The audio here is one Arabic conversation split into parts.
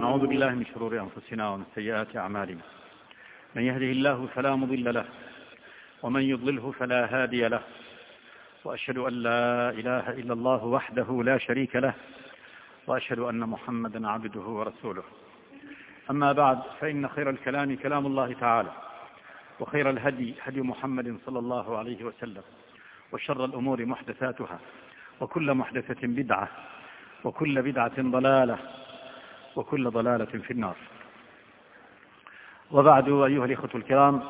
نعوذ بالله من شرور أنفسنا ومن سيئات أعمالنا. من يهده الله فلا مضل له ومن يضلله فلا هادي له، وأشهد أن لا إله إلا الله وحده لا شريك له، وأشهد أن محمدا عبده ورسوله. أما بعد، فإن خير الكلام كلام الله تعالى، وخير الهدي هدي محمد صلى الله عليه وسلم، وشر الأمور محدثاتها، وكل محدثة بدعة، وكل بدعة ضلالة، وكل ضلالة في النار. وبعد، أيها الإخوة الكرام،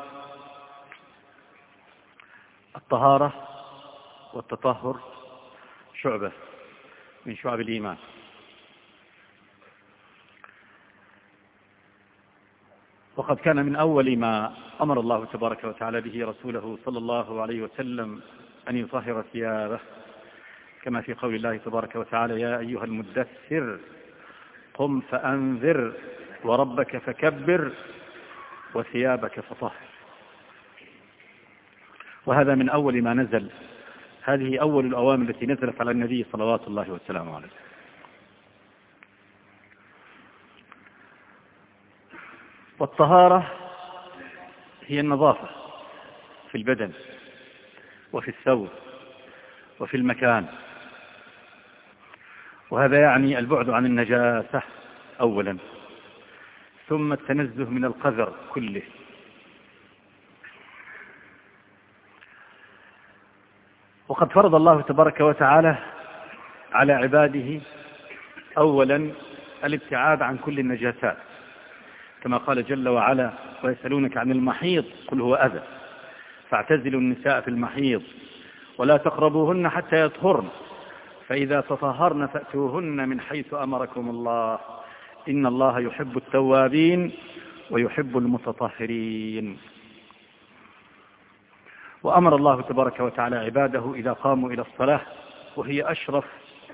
الطهارة والتطهر شعبة من شعب الإيمان، وقد كان من أول ما أمر الله تبارك وتعالى به رسوله صلى الله عليه وسلم أن يطهر ثيابه، كما في قول الله تبارك وتعالى: يا أيها المدثر قم فأنذر وربك فكبر وثيابك فطهر. وهذا من أول ما نزل، هذه أول الأوامر التي نزلت على النبي صلوات الله وسلامه عليه. والطهارة هي النظافة في البدن وفي الثوب وفي المكان، وهذا يعني البعد عن النجاسة أولا، ثم التنزه من القذر كله، وقد فرض الله تبارك وتعالى على عباده أولا الابتعاد عن كل النجاسات، كما قال جل وعلا: ويسألونك عن المحيض قل هو أذى فاعتزلوا النساء في المحيض ولا تقربوهن حتى يطهرن فإذا تطهرن فأتوهن من حيث أمركم الله إن الله يحب التوابين ويحب المتطهرين. وأمر الله تبارك وتعالى عباده إذا قاموا إلى الصلاة، وهي أشرف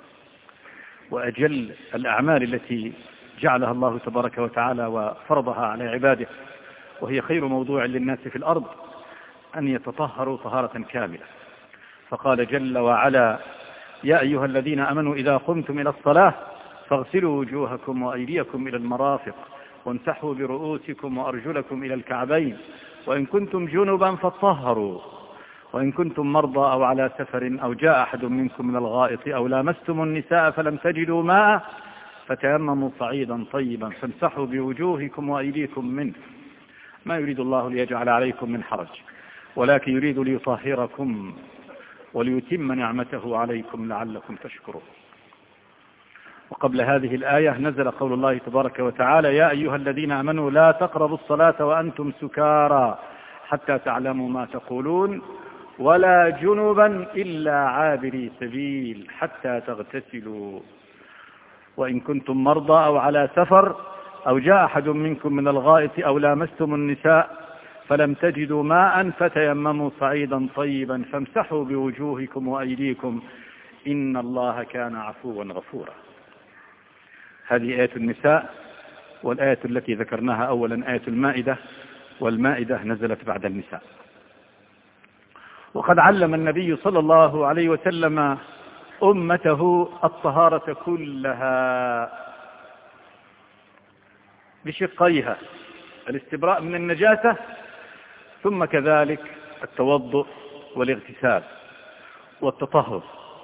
وأجل الأعمال التي جعلها الله تبارك وتعالى وفرضها على عباده، وهي خير موضوع للناس في الأرض، أن يتطهروا طهارة كاملة. فقال جل وعلا: يا أيها الذين آمنوا إذا قمتم إلى الصلاة فاغسلوا وجوهكم وأيديكم إلى المرافق وامسحوا برؤوسكم وأرجلكم إلى الكعبين وإن كنتم جنبا فاطهروا وإن كنتم مرضى أو على سفر أو جاء أحد منكم من الغائط أو لامستم النساء فلم تجدوا ماء فتيمموا صعيدا طيبا فامسحوا بوجوهكم وأيديكم منه ما يريد الله ليجعل عليكم من حرج ولكن يريد ليطهركم وليتم نعمته عليكم لعلكم تشكرون. وقبل هذه الآية نزل قول الله تبارك وتعالى: يا أيها الذين آمنوا لا تقربوا الصلاة وأنتم سكارى حتى تعلموا ما تقولون ولا جنبا إلا عابري سبيل حتى تغتسلوا وإن كنتم مرضى أو على سفر أو جاء أحد منكم من الغائط أو لامستم النساء فلم تجدوا ماء فتيمموا صعيدا طيبا فامسحوا بوجوهكم وأيديكم إن الله كان عفوا غفورا. هذه آية النساء، والآية التي ذكرناها أولا آية المائدة، والمائدة نزلت بعد النساء. وقد علم النبي صلى الله عليه وسلم أمته الطهارة كلها بشقيها: الاستبراء من النجاسة، ثم كذلك التوضؤ والاغتسال والتطهر.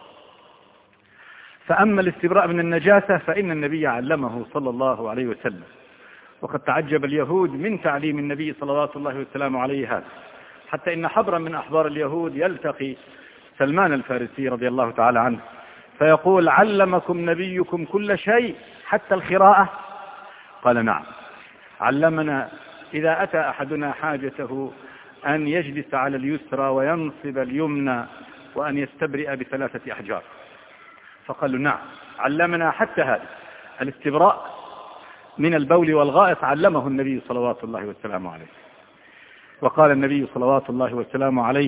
فأما الاستبراء من النجاسة فإن النبي علمه صلى الله عليه وسلم، وقد تعجب اليهود من تعليم النبي صلوات الله وسلامه عليه هذا، حتى إن حبرا من أحبار اليهود يلتقي سلمان الفارسي رضي الله تعالى عنه فيقول: علمكم نبيكم كل شيء حتى الخراءة؟ قال: نعم، علمنا إذا أتى أحدنا حاجته أن يجلس على اليسرى وينصب اليمنى وأن يستبرئ ب3 أحجار. فقالوا: نعم، علمنا حتى هذا الاستبراء من البول والغائط، علمه النبي صلوات الله وسلامه عليه. وقال النبي صلوات الله وسلامه عليه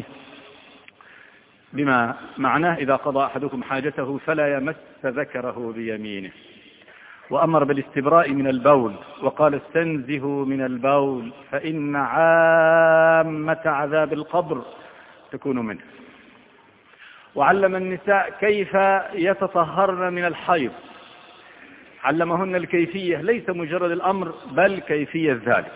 بما معناه: إذا قضى أحدكم حاجته فلا يمس ذكره بيمينه. وأمر بالاستبراء من البول وقال: استنزهوا من البول فإن عامة عذاب القبر تكون منه. وعلم النساء كيف يتطهرن من الحيض، علمهن الكيفية، ليس مجرد الأمر بل كيفية ذلك.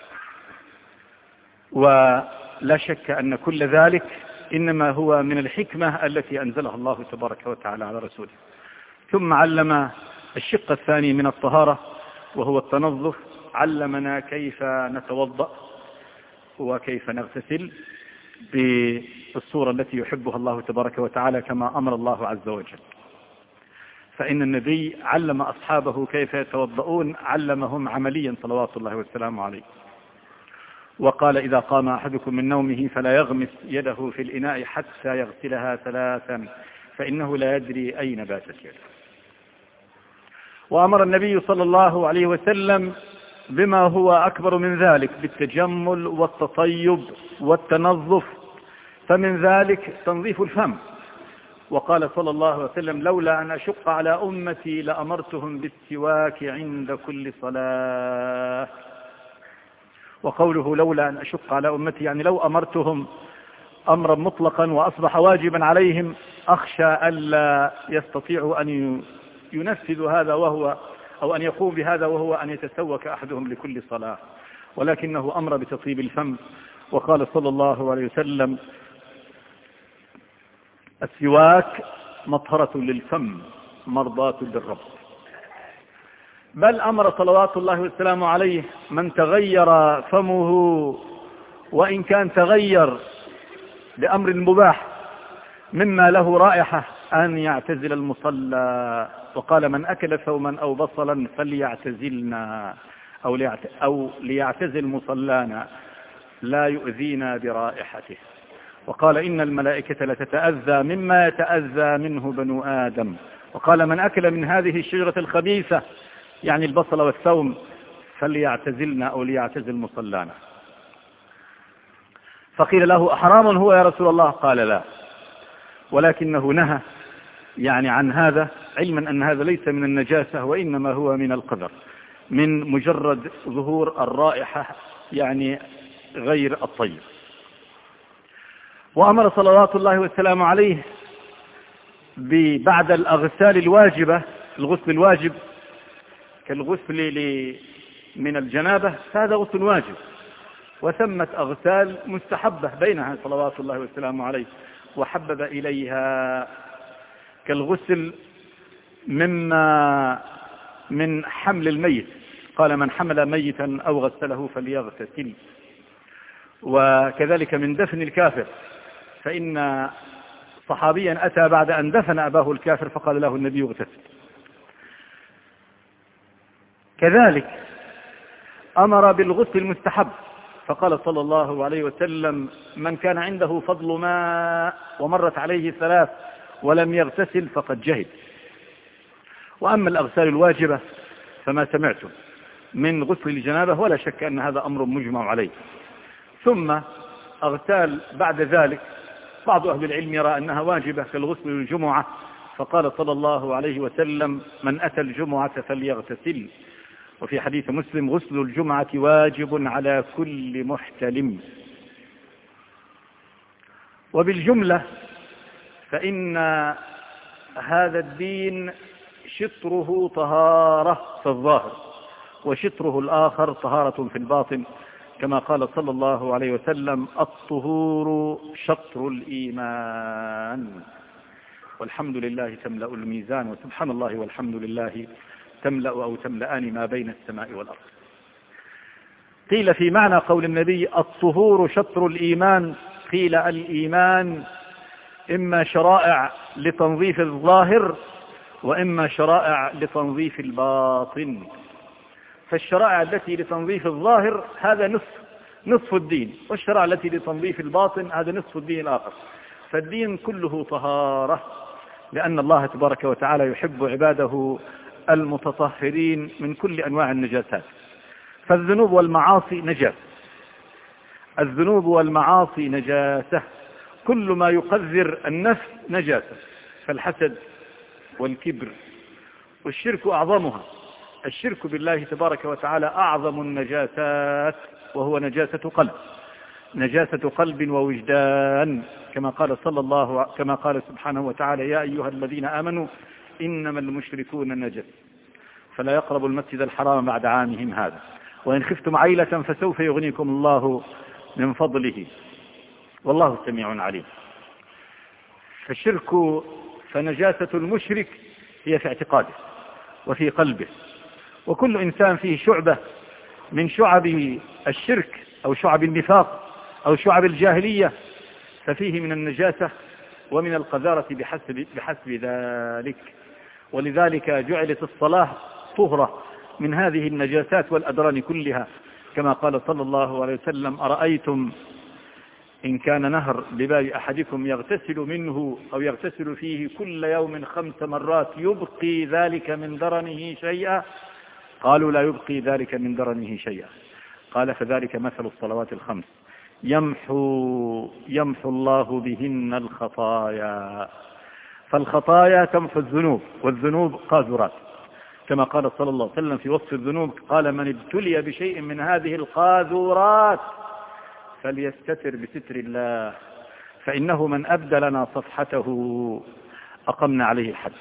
ولا شك أن كل ذلك إنما هو من الحكمة التي أنزلها الله تبارك وتعالى على رسوله. ثم علم الشق الثاني من الطهارة وهو التنظف، علمنا كيف نتوضأ وكيف نغتسل بالصورة التي يحبها الله تبارك وتعالى كما أمر الله عز وجل. فإن النبي علم أصحابه كيف يتوضؤون، علمهم عمليا صلوات الله والسلام عليه. وقال: إذا قام أحدكم من نومه فلا يغمس يده في الإناء حتى يغسلها 3 فإنه لا يدري أين باتت يده. وأمر النبي صلى الله عليه وسلم بما هو أكبر من ذلك، بالتجمل والتطيب والتنظف، فمن ذلك تنظيف الفم. وقال صلى الله عليه وسلم: لولا أن أشق على أمتي لأمرتهم بالسواك عند كل صلاة. وقوله لولا أن أشق على أمتي يعني لو أمرتهم أمرا مطلقا وأصبح واجبا عليهم أخشى ألا يستطيعوا أن ينفذوا هذا وهو أو أن يقوم بهذا وهو أن يتسوك أحدهم لكل صلاة، ولكنه أمر بتطيب الفم. وقال صلى الله عليه وسلم: السواك مطهرة للفم مرضاة للرب. بل أمر صلوات الله والسلام عليه من تغير فمه وإن كان تغير بأمر مباح مما له رائحة أن يعتزل المصلى. وقال: من أكل ثوما أو بصلا فليعتزلنا أو ليعتزل مصلانا لا يؤذينا برائحته. وقال: إن الملائكة لتتأذى مما يتأذى منه بنو آدم. وقال: من أكل من هذه الشجرة الخبيثة يعني البصل والثوم فليعتزلنا أو ليعتزل مصلانا. فقيل له: أحرام هو يا رسول الله؟ قال: لا، ولكنه نهى يعني عن هذا، علما أن هذا ليس من النجاسة وإنما هو من القذر، من مجرد ظهور الرائحة يعني غير الطيب. وأمر صلوات الله والسلام عليه بعد الأغسال الواجبة، الغسل الواجب كالغسل من الجنابة، هذا غسل واجب، وثمة أغسال مستحبة بينها صلوات الله والسلام عليه، وحبب إليها كالغسل من حمل الميت، قال: من حمل ميتا أو غسله فليغتسل. وكذلك من دفن الكافر، فإن صحابيا أتى بعد أن دفن أباه الكافر فقال له النبي: اغتسل. كذلك أمر بالغسل المستحب، فقال صلى الله عليه وسلم: من كان عنده فضل ماء ومرت عليه 3 ولم يغتسل فقد جهد. وأما الأغسال الواجبة فما سمعتم من غسل الجنابة، ولا شك أن هذا أمر مجمع عليه. ثم أغسال بعد ذلك بعض أهل العلم يرى أنها واجبة كالغسل الجمعة، فقال صلى الله عليه وسلم: من أتى الجمعة فليغتسل. وفي حديث مسلم: غسل الجمعة واجب على كل محتلم. وبالجملة فإن هذا الدين شطره طهارة في الظاهر وشطره الآخر طهارة في الباطن، كما قال صلى الله عليه وسلم: الطهور شطر الإيمان. والحمد لله تملأ الميزان، وسبحان الله والحمد لله تملأ أو تملأان ما بين السماء والأرض. قيل في معنى قول النبي: الطهور شطر الإيمان، قيل: الإيمان إما شرائع لتنظيف الظاهر وإما شرائع لتنظيف الباطن. فالشرائع التي لتنظيف الظاهر هذا نصف الدين، والشرائع التي لتنظيف الباطن هذا نصف الدين الآخر. فالدين كله طهارة، لأن الله تبارك وتعالى يحب عباده المتطهرين من كل أنواع النجاسات. فالذنوب والمعاصي نجاسة، الذنوب والمعاصي نجاسة، كل ما يقذر النفس نجاسة، فالحسد والكبر والشرك أعظمها. الشرك بالله تبارك وتعالى أعظم النجاسات، وهو نجاسة قلب، نجاسة قلب ووجدان، كما قال سبحانه وتعالى: يا أيها الذين آمنوا إنما المشركون نجس فلا يقربوا المسجد الحرام بعد عامهم هذا، وإن خفتم عيلة فسوف يغنيكم الله من فضله، والله سميع عليم. فنجاسة المشرك هي في اعتقاده وفي قلبه، وكل إنسان فيه شعبة من شعب الشرك أو شعب النفاق أو شعب الجاهلية ففيه من النجاسة ومن القذارة بحسب ذلك. ولذلك جعلت الصلاة طهرة من هذه النجاسات والأدران كلها، كما قال صلى الله عليه وسلم: أرأيتم إن كان نهر بباب أحدكم يغتسل منه أو يغتسل فيه كل يوم 5 مرات يبقي ذلك من درنه شيئا؟ قالوا: لا يبقي ذلك من درنه شيئا. قال: فذلك مثل الصلوات ال5 يمحو الله بهن الخطايا. فالخطايا تمحو الذنوب، والذنوب قاذورات، كما قال صلى الله عليه وسلم في وصف الذنوب: قال: من ابتلي بشيء من هذه القاذورات فليستتر بستر الله، فإنه من أبدى لنا صفحته أقمنا عليه الحد.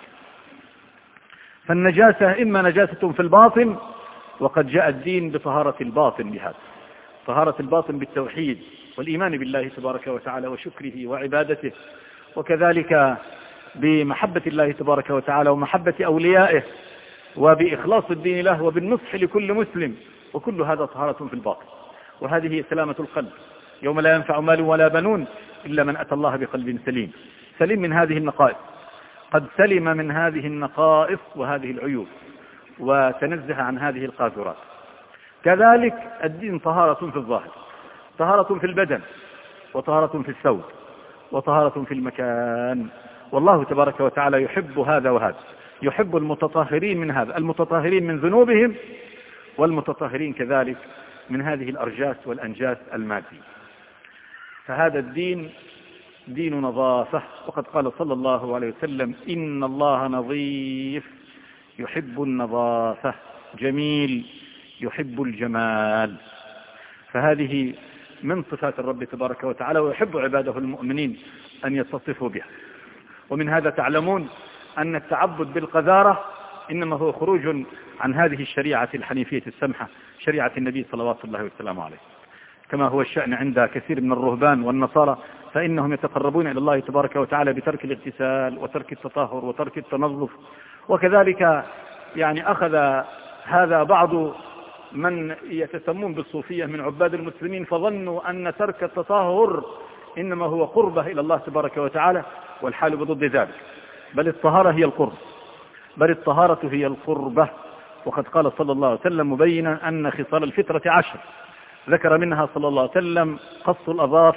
فالنجاسة إما نجاسة في الباطن، وقد جاء الدين بطهارة الباطن بهذا، طهارة الباطن بالتوحيد والإيمان بالله تبارك وتعالى وشكره وعبادته، وكذلك بمحبة الله تبارك وتعالى ومحبة أوليائه، وبإخلاص الدين له، وبالنصح لكل مسلم، وكل هذا طهارة في الباطن. وهذه هي سلامة القلب، يوم لا ينفع مال ولا بنون إلا من أتى الله بقلب سليم، سليم من هذه النقائص، قد سلم من هذه النقائص وهذه العيوب، وتنزه عن هذه القاذورات. كذلك الدين طهارة في الظاهر، طهارة في البدن، وطهارة في الثوب، وطهارة في المكان. والله تبارك وتعالى يحب هذا وهذا، يحب المتطهرين من هذا، المتطهرين من ذنوبهم، والمتطهرين كذلك من هذه الأرجاس والأنجاس المادية. فهذا الدين دين نظافة، وقد قال صلى الله عليه وسلم: إن الله نظيف يحب النظافة، جميل يحب الجمال. فهذه من صفات الرب تبارك وتعالى، ويحب عباده المؤمنين أن يتصفوا بها. ومن هذا تعلمون أن التعبد بالقذارة إنما هو خروج عن هذه الشريعة الحنيفية السمحة، شريعة النبي صلوات الله وسلامه عليه، كما هو الشأن عند كثير من الرهبان والنصارى، فإنهم يتقربون إلى الله تبارك وتعالى بترك الاغتسال وترك التطهر وترك التنظف. وكذلك أخذ هذا بعض من يتسمون بالصوفية من عباد المسلمين، فظنوا أن ترك التطهر إنما هو قربة إلى الله تبارك وتعالى، والحال بضد ذلك، بل الطهارة هي القرب، بل الطهارة هي القربة. وقد قال صلى الله عليه وسلم مبينا أن خصال الفطرة 10، ذكر منها صلى الله عليه وسلم قص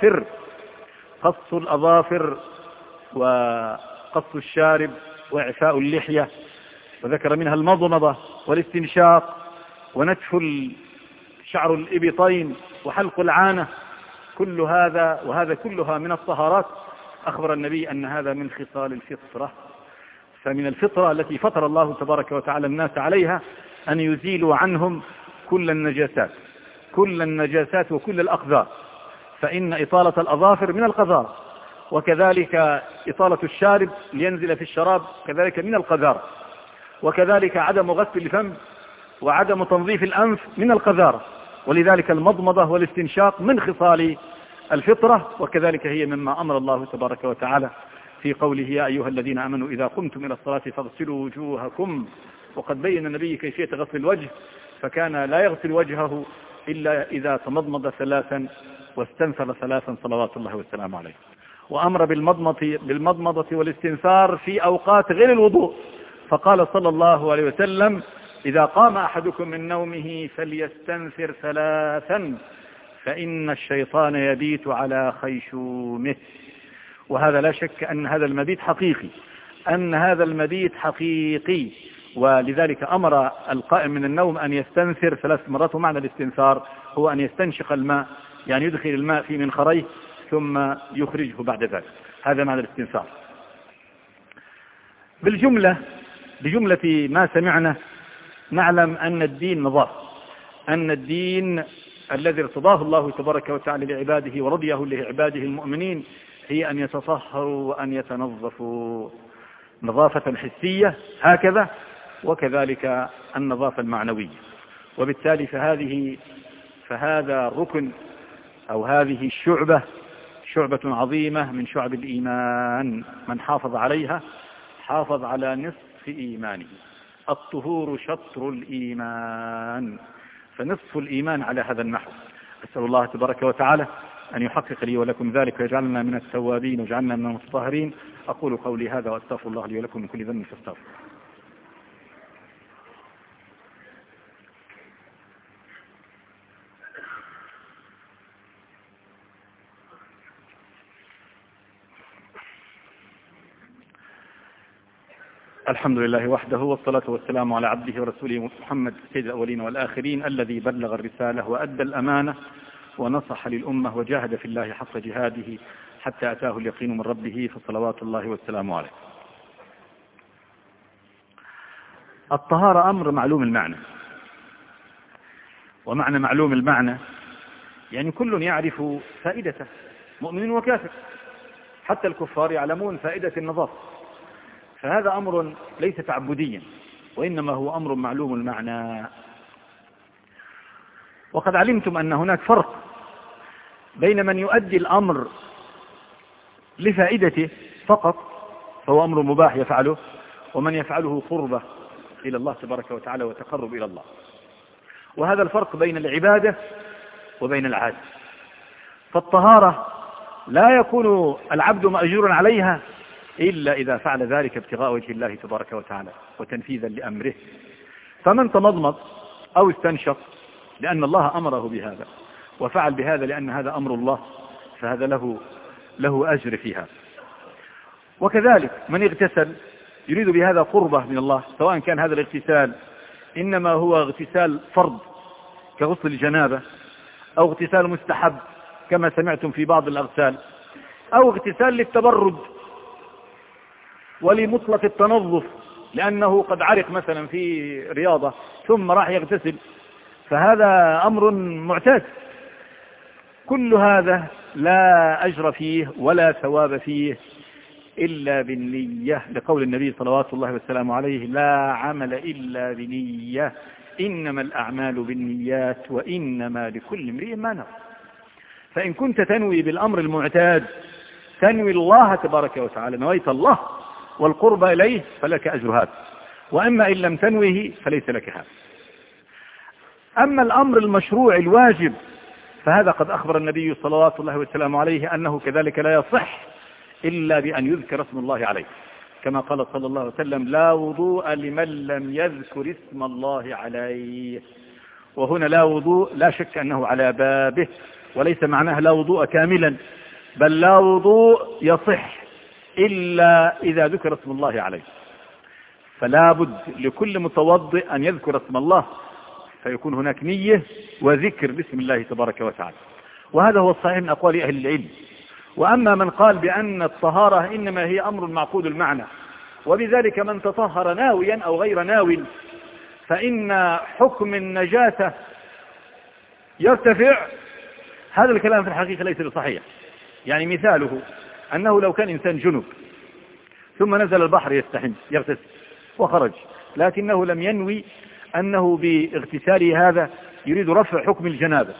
الأظافر وقص الشارب وإعفاء اللحية، وذكر منها المضمضة والاستنشاق ونتف شعر الإبطين وحلق العانة، كل هذا وهذا كلها من الطهارات. أخبر النبي أن هذا من خصال الفطرة. فمن الفطرة التي فطر الله تبارك وتعالى الناس عليها أن يزيلوا عنهم كل النجاسات وكل الأقذار، فإن إطالة الأظافر من القذارة، وكذلك إطالة الشارب لينزل في الشراب كذلك من القذارة، وكذلك عدم غسل الفم وعدم تنظيف الأنف من القذارة. ولذلك المضمضة والاستنشاق من خصال الفطرة، وكذلك هي مما أمر الله تبارك وتعالى في قوله: يا أيها الذين آمنوا إذا قمتم إلى الصلاة فاغسلوا وجوهكم. وقد بين النبي كيفية غسل الوجه، فكان لا يغسل وجهه إلا إذا تمضمض 3 واستنثر 3 صلوات الله والسلام عليه. وأمر بالمضمضة والاستنثار في أوقات غير الوضوء، فقال صلى الله عليه وسلم: إذا قام أحدكم من نومه فليستنثر 3 فإن الشيطان يبيت على خيشومه. وهذا لا شك أن هذا المبيت حقيقي، ولذلك أمر القائم من النوم أن يستنثر 3 مرات. ومعنى الاستنثار هو أن يستنشق الماء، يعني يدخل الماء في منخريه ثم يخرجه بعد ذلك، هذا معنى الاستنثار. بجملة ما سمعنا نعلم أن الدين نظافة، أن الدين الذي ارتضاه الله تبارك وتعالى لعباده ورضيه لعباده المؤمنين هي أن يتطهروا وأن يتنظفوا نظافة حسية هكذا، وكذلك النظافة المعنوية. وبالتالي فهذا الركن أو هذه شعبة عظيمة من شعب الإيمان، من حافظ عليها حافظ على نصف إيمانه. الطهور شطر الإيمان، فنصف الإيمان على هذا النحو. أسأل الله تبارك وتعالى أن يحقق لي ولكم ذلك ويجعلنا من التوابين ويجعلنا من المتطهرين. أقول قولي هذا وأستغفر الله لي ولكم من كل ذنب فاستغفروا. الحمد لله وحده، والصلاة والسلام على عبده ورسوله محمد سيد الأولين والآخرين، الذي بلغ الرسالة وأدى الأمانة ونصح للأمة وجاهد في الله حق جهاده حتى أتاه اليقين من ربه، فصلوات الله والسلام عليه. الطهارة أمر معلوم المعنى، ومعنى معلوم المعنى يعني كل يعرف فائدته، مؤمن وكافر، حتى الكفار يعلمون فائدة النظافة. فهذا أمر ليس تعبديا، وإنما هو أمر معلوم المعنى. وقد علمتم أن هناك فرق بين من يؤدي الأمر لفائدته فقط فهو أمر مباح يفعله، ومن يفعله قربة إلى الله تبارك وتعالى وتقرب إلى الله. وهذا الفرق بين العبادة وبين العادة. فالطهارة لا يكون العبد مأجورا عليها إلا إذا فعل ذلك ابتغاء وجه الله تبارك وتعالى وتنفيذا لأمره. فمن تمضمض أو استنشق لأن الله أمره بهذا، وفعل بهذا لأن هذا أمر الله، فهذا له أجر فيها. وكذلك من اغتسل يريد بهذا قربة من الله، سواء كان هذا الاغتسال إنما هو اغتسال فرض كغسل الجنابة، أو اغتسال مستحب كما سمعتم في بعض الأغسال، أو اغتسال للتبرد ولمطلق التنظف لأنه قد عرق مثلا في رياضة ثم راح يغتسل، فهذا أمر معتاد. كل هذا لا أجر فيه ولا ثواب فيه إلا بالنية، لقول النبي صلوات الله والسلام عليه: لا عمل إلا بنية، إنما الأعمال بالنيات وإنما لكل امرئ ما نوى. فإن كنت تنوي بالأمر المعتاد، تنوي الله تبارك وتعالى، نويت الله والقرب إليه، فلك أجر هذا. وأما إن لم تنويه فليس لك هذا. أما الأمر المشروع الواجب فهذا قد أخبر النبي صلوات الله والسلام عليه أنه كذلك لا يصح إلا بأن يذكر اسم الله عليه، كما قال صلى الله عليه وسلم: لا وضوء لمن لم يذكر اسم الله عليه. وهنا لا وضوء لا شك أنه على بابه، وليس معناه لا وضوء كاملا، بل لا وضوء يصح إلا إذا ذكر اسم الله عليه. فلا بد لكل متوضئ أن يذكر اسم الله، فيكون هناك نية وذكر باسم الله تبارك وتعالى. وهذا هو الصحيح من أقوال أهل العلم. وأما من قال بأن الطهارة إنما هي أمر معقود المعنى، وبذلك من تطهر ناويا أو غير ناوي فإن حكم النجاسة يرتفع، هذا الكلام في الحقيقة ليس بصحيح. يعني مثاله أنه لو كان إنسان جنب ثم نزل البحر يستحم يغتسل وخرج، لكنه لم ينوي أنه باغتساله هذا يريد رفع حكم الجنابة،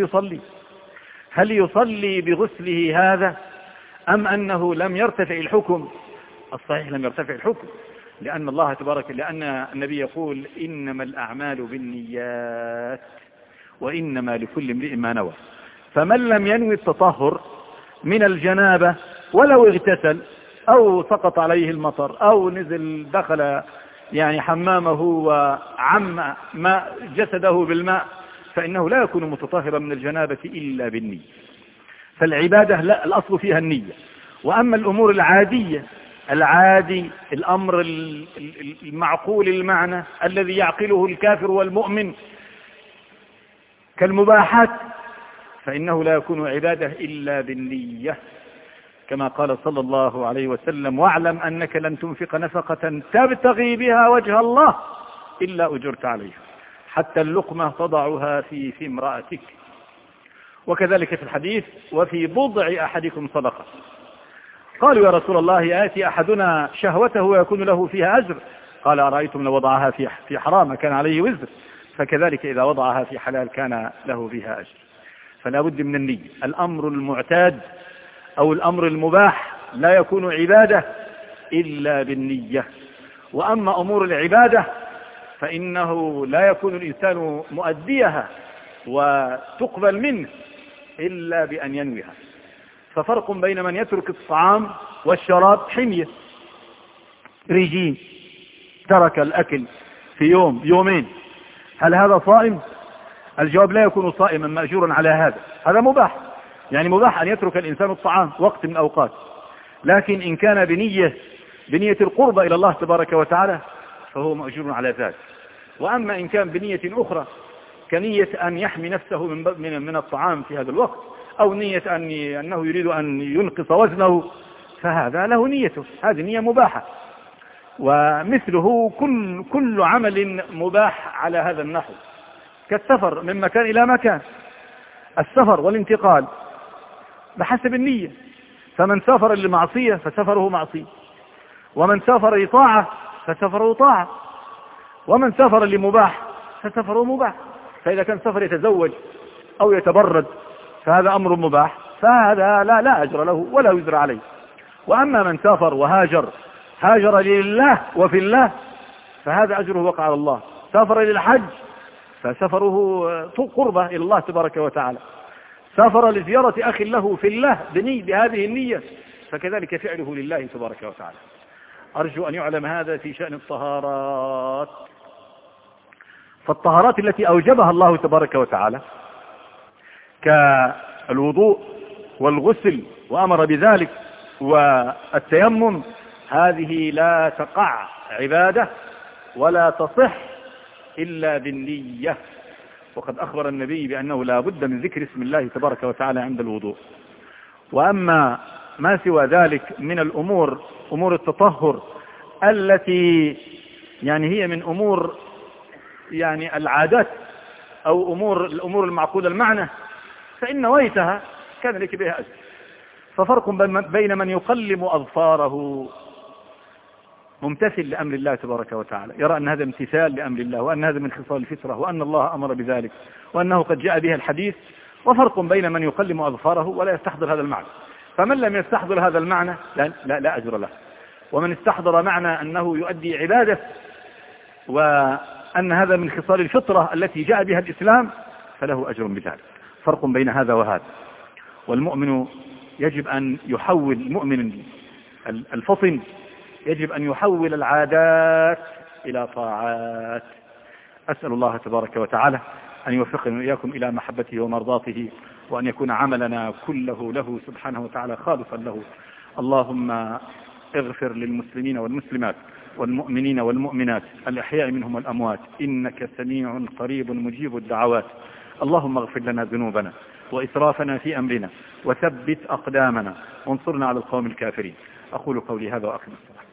هل يصلي بغسله هذا أم أنه لم يرتفع الحكم؟ الصحيح لم يرتفع الحكم، لأن الله تبارك، لأن النبي يقول: إنما الأعمال بالنيات وإنما لكل امرئ ما نوى. فمن لم ينوي التطهر من الجنابة ولو اغتسل أو سقط عليه المطر أو نزل دخل يعني حمامه وعم ماء جسده بالماء، فإنه لا يكون متطهرا من الجنابة إلا بالنية. فالعبادة لا، الأصل فيها النية. وأما الأمور العادية، العادي، الأمر المعقول المعنى الذي يعقله الكافر والمؤمن كالمباحات، فإنه لا يكون عبادة إلا بالنية، كما قال صلى الله عليه وسلم: واعلم أنك لن تنفق نفقة تبتغي بها وجه الله إلا أجرت عليها، حتى اللقمة تضعها في امرأتك. وكذلك في الحديث: وفي بضع أحدكم صدقة. قالوا: يا رسول الله، يأتي أحدنا شهوته ويكون له فيها أجر؟ قال أرأيتم لو وضعها في حرام كان عليه وزر، فكذلك إذا وضعها في حلال كان له فيها أجر. فلا بد من النية. الأمر المعتاد أو الأمر المباح لا يكون عبادة إلا بالنية. وأما أمور العبادة فإنه لا يكون الإنسان مؤديها وتقبل منه إلا بأن ينويها. ففرق بين من يترك الطعام والشراب حمية، رجيم، ترك الأكل في يوم يومين، هل هذا صائم؟ الجواب لا يكون صائما مأجورا على هذا. هذا مباح، يعني مباح أن يترك الإنسان الطعام وقت من أوقات، لكن إن كان بنية القربة إلى الله تبارك وتعالى فهو مأجور على ذلك. وأما إن كان بنية أخرى كنية أن يحمي نفسه من الطعام في هذا الوقت، أو نية أنه يريد أن ينقص وزنه، فهذا له نيته، هذه نية مباحة. ومثله كل عمل مباح على هذا النحو، كالسفر من مكان إلى مكان. السفر والانتقال بحسب النية، فمن سافر للمعصية فسفره معصية، ومن سافر لطاعة فسفره طاعة، ومن سافر لمباح فسفره مباح. فإذا كان سفر يتزوج أو يتبرد فهذا أمر مباح، فهذا لا أجر له ولا وزر عليه. وأما من سافر هاجر لله وفي الله فهذا أجره وقع على الله. سافر للحج فسفره قربة إلى الله تبارك وتعالى. سافر لزيارة أخ له في الله بهذه النية فكذلك فعله لله تبارك وتعالى. أرجو أن يعلم هذا في شأن الطهارات. فالطهارات التي أوجبها الله تبارك وتعالى كالوضوء والغسل وأمر بذلك والتيمم، هذه لا تقع عبادة ولا تصح إلا بالنية. وقد أخبر النبي بأنه لا بد من ذكر اسم الله تبارك وتعالى عند الوضوء. وأما ما سوى ذلك من الأمور، أمور التطهر التي يعني هي من أمور يعني العادات أو الأمور المعقولة المعنى، فإن نويتها كان لك بها أجر. ففرق بين من يقلم أظفاره ممتثل لأمر الله تبارك وتعالى، يرى أن هذا امتثال لأمر الله، وأن هذا من خصال الفطرة، وأن الله أمر بذلك، وأنه قد جاء به الحديث. وفرق بين من يقلم أظفاره ولا يستحضر هذا المعنى. فمن لم يستحضر هذا المعنى لا أجر له. ومن استحضر معنى أنه يؤدي عبادة وأن هذا من خصال الفطرة التي جاء بها الإسلام فله أجر بذلك. فرق بين هذا وهذا. والمؤمن يجب أن يحول، المؤمن الفطن يجب أن يحول العادات إلى طاعات. أسأل الله تبارك وتعالى أن يوفقنا وإياكم إلى محبته ومرضاته، وأن يكون عملنا كله له سبحانه وتعالى خالصا له. اللهم اغفر للمسلمين والمسلمات والمؤمنين والمؤمنات الأحياء منهم والأموات، إنك سميع قريب مجيب الدعوات. اللهم اغفر لنا ذنوبنا وإسرافنا في أمرنا، وثبت أقدامنا، وانصرنا على القوم الكافرين. أقول قولي هذا وأقم الصلاة.